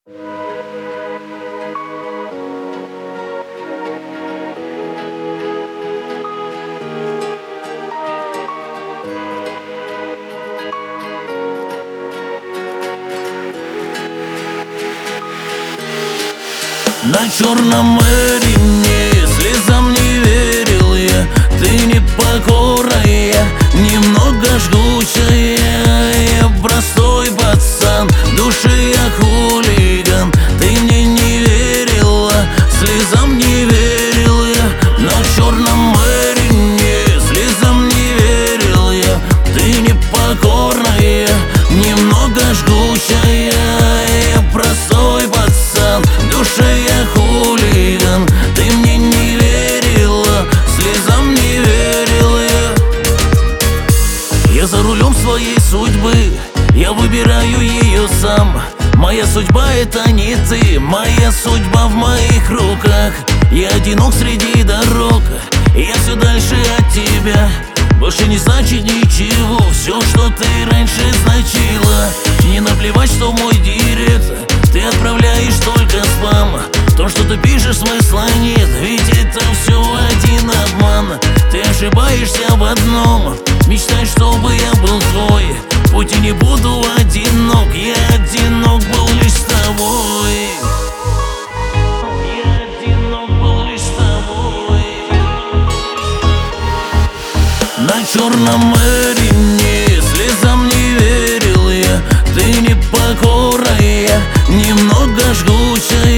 На черном Мэрине слезам не верил я. Ты непокорная, немного жгучая. Я простой пацан, в душе я хулиган. Ты мне не верила, слезам не верил я. На черном Мэрине слезам не верил я. Ты непокорная, немного жгучая. Я простой пацан, в душе я хулиган. Ты мне не верила, слезам не верил я. Я за рулем своей судьбы, я выбираю ее сам. Моя судьба — это не ты, моя судьба в моих руках. Я одинок среди дорог, я все дальше от тебя. Больше не значит ничего все, что ты раньше значила. Не наплевать, что в мой директ ты отправляешь только спам. То, что ты пишешь, смысла нет, ведь это все один обман. Ты ошибаешься в одном, мечтай, чтобы я был твой. Пусть и не буду одинок, я одинок был лишь с тобой. Я одинок был лишь с тобой. На черном Мэрине слезам не верил я. Ты непокорная, немного жгучая.